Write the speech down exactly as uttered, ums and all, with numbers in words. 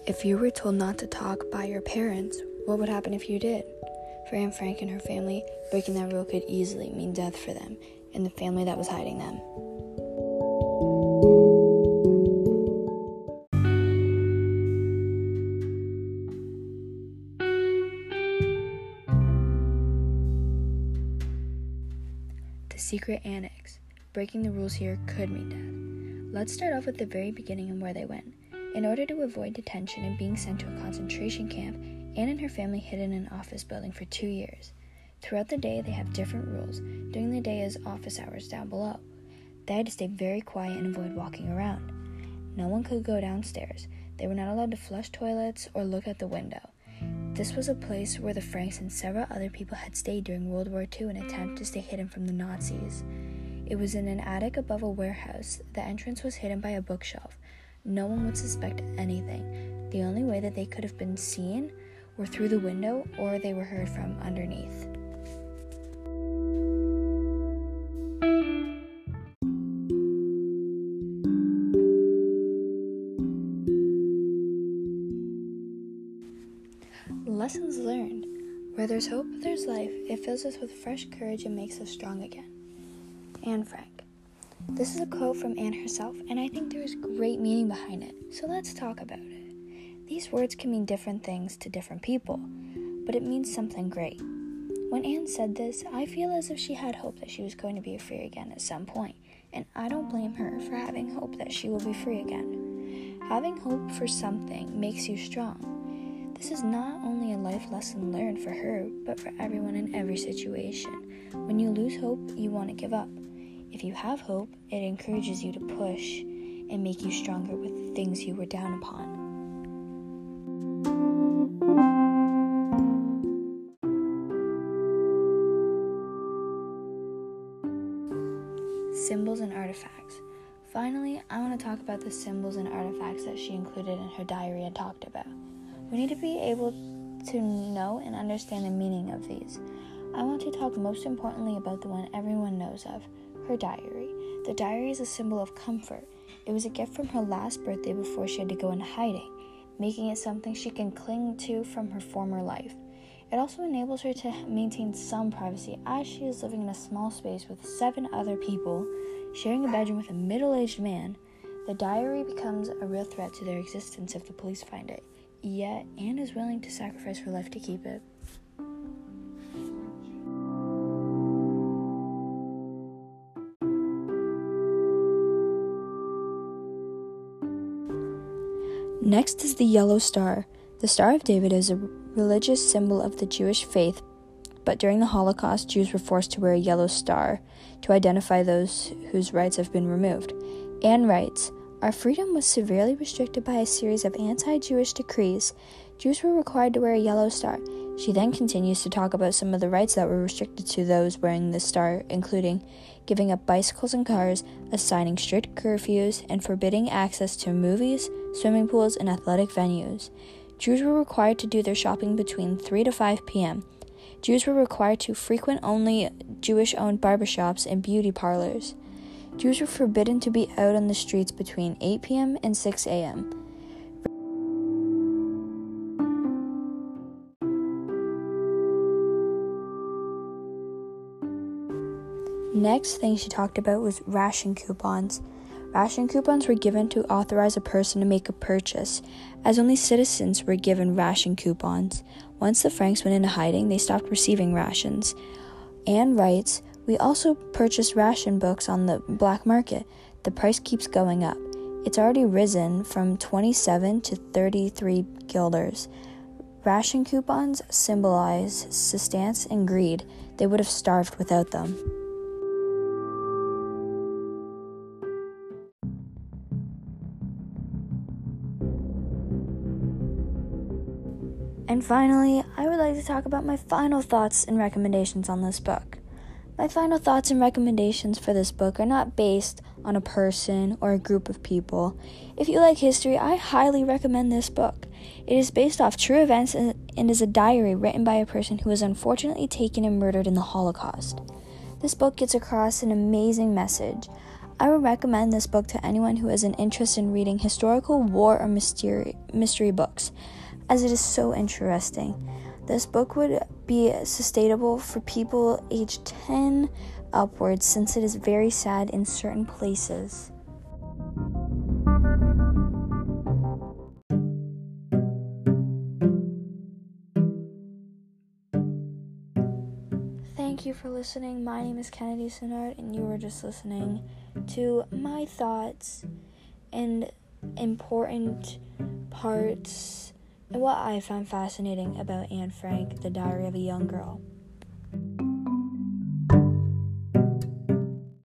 If you were told not to talk by your parents, what would happen if you did? For Anne Frank and her family, breaking that rule could easily mean death for them and the family that was hiding them. The Secret Annex. Breaking the rules here could mean death. Let's start off with the very beginning and where they went. In order to avoid detention and being sent to a concentration camp, Anne and her family hid in an office building for two years. Throughout the day, they have different rules. During the day is office hours down below. They had to stay very quiet and avoid walking around. No one could go downstairs. They were not allowed to flush toilets or look out the window. This was a place where the Franks and several other people had stayed during World War Two in an attempt to stay hidden from the Nazis. It was in an attic above a warehouse. The entrance was hidden by a bookshelf. No one would suspect anything. The only way that they could have been seen were through the window, or they were heard from underneath. Lessons learned. Where there's hope, there's life. It fills us with fresh courage and makes us strong again. Anne Frank. This is a quote from Anne herself, and I think there is great meaning behind it, so let's talk about it. These words can mean different things to different people, but it means something great. When Anne said this, I feel as if she had hope that she was going to be free again at some point, and I don't blame her for having hope that she will be free again. Having hope for something makes you strong. This is not only a life lesson learned for her, but for everyone in every situation. When you lose hope, you want to give up. If you have hope, it encourages you to push and make you stronger with the things you were down upon. Symbols and artifacts. Finally, I want to talk about the symbols and artifacts that she included in her diary and talked about. We need to be able to know and understand the meaning of these. I want to talk most importantly about the one everyone knows of, her diary. The diary is a symbol of comfort. It was a gift from her last birthday before she had to go into hiding, making it something she can cling to from her former life. It also enables her to maintain some privacy as she is living in a small space with seven other people, sharing a bedroom with a middle-aged man. The diary becomes a real threat to their existence if the police find it, yet Anne is willing to sacrifice her life to keep it. Next is the yellow star. The Star of David is a religious symbol of the Jewish faith, but during the Holocaust, Jews were forced to wear a yellow star to identify those whose rights have been removed. Anne writes, "Our freedom was severely restricted by a series of anti-Jewish decrees. Jews were required to wear a yellow star." She then continues to talk about some of the rights that were restricted to those wearing this star, including giving up bicycles and cars, assigning strict curfews, and forbidding access to movies, swimming pools, and athletic venues. Jews were required to do their shopping between three to five p.m. Jews were required to frequent only Jewish-owned barbershops and beauty parlors. Jews were forbidden to be out on the streets between eight p.m. and six a.m. Next thing she talked about was ration coupons. Ration coupons were given to authorize a person to make a purchase, as only citizens were given ration coupons. Once the Franks went into hiding, they stopped receiving rations. Anne writes, "We also purchased ration books on the black market. The price keeps going up. It's already risen from twenty-seven to thirty-three guilders. Ration coupons symbolize sustenance and greed. They would have starved without them." And finally, I would like to talk about my final thoughts and recommendations on this book. My final thoughts and recommendations for this book are not based on a person or a group of people. If you like history, I highly recommend this book. It is based off true events and is a diary written by a person who was unfortunately taken and murdered in the Holocaust. This book gets across an amazing message. I would recommend this book to anyone who has an interest in reading historical, war, or mystery, mystery books, as it is so interesting. This book would be sustainable for people aged ten upwards, since it is very sad in certain places. Thank you for listening. My name is Kennedy Sinard, and you were just listening to my thoughts and important parts and what I found fascinating about Anne Frank, The Diary of a Young Girl.